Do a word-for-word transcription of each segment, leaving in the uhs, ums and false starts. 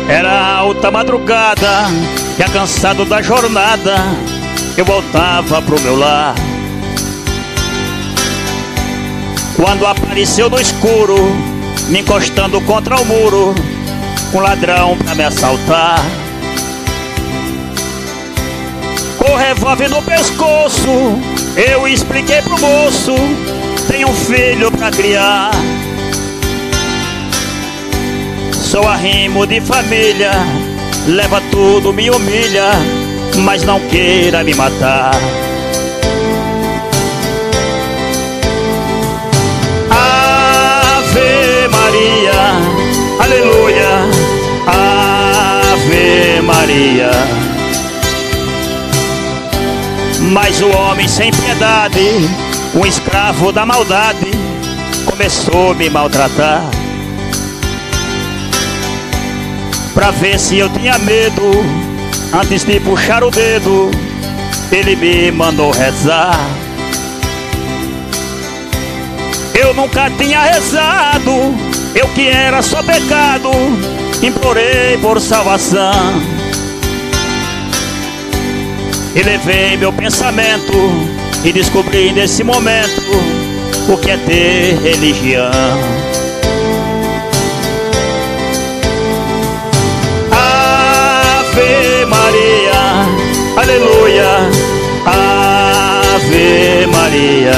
Era alta madrugada, já cansado da jornada, eu voltava pro meu lar. Quando apareceu no escuro, me encostando contra o muro, um ladrão pra me assaltar. Com o revólver no pescoço, eu expliquei pro moço: tenho um filho pra criar. Sou arrimo de família, leva tudo, me humilha, mas não queira me matar. Ave Maria, aleluia, Ave Maria. Mas o homem sem piedade, um escravo da maldade, começou a me maltratar. Pra ver se eu tinha medo, antes de puxar o dedo, ele me mandou rezar. Eu nunca tinha rezado, eu que era só pecado, implorei por salvação. Elevei meu pensamento e descobri nesse momento o que é ter religião. Ave Maria, aleluia, Ave Maria.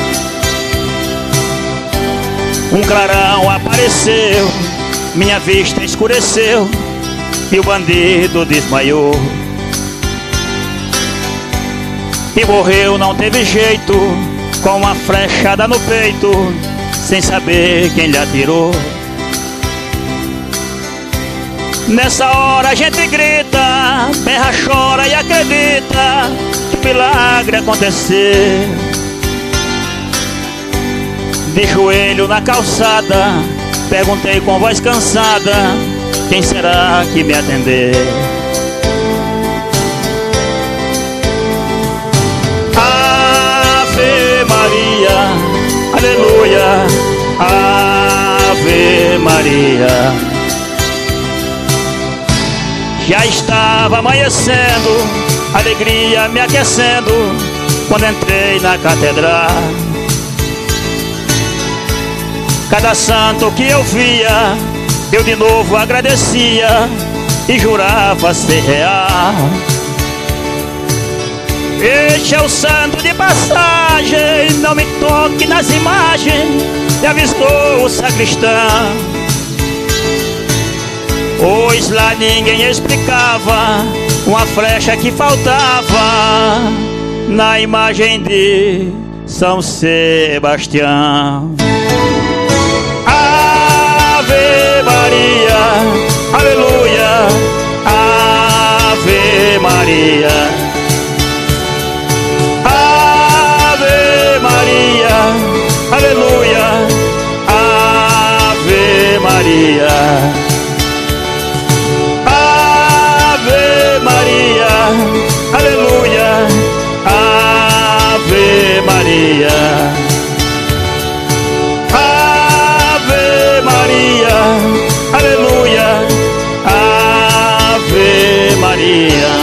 Um clarão apareceu, minha vista escureceu e o bandido desmaiou. E morreu, não teve jeito, com uma flechada no peito, sem saber quem lhe atirou. Nessa hora a gente grita, berra, chora e acredita que o milagre aconteceu. De joelho na calçada, perguntei com voz cansada: quem será que me atender? Ave Maria, aleluia, Ave Maria. Já estava amanhecendo, alegria me aquecendo, quando entrei na catedral. Cada santo que eu via, eu de novo agradecia e jurava ser real. Este é o santo de passagem, não me toque nas imagens, me avistou o sacristão. Pois lá ninguém explicava uma flecha que faltava na imagem de São Sebastião. Ave Maria, aleluia, Ave Maria. Ave Maria, aleluia, Ave Maria. Aleluia, Ave Maria. Ave Maria, aleluia, Ave Maria.